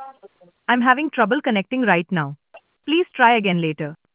I'm having trouble connecting right now. Please try again later.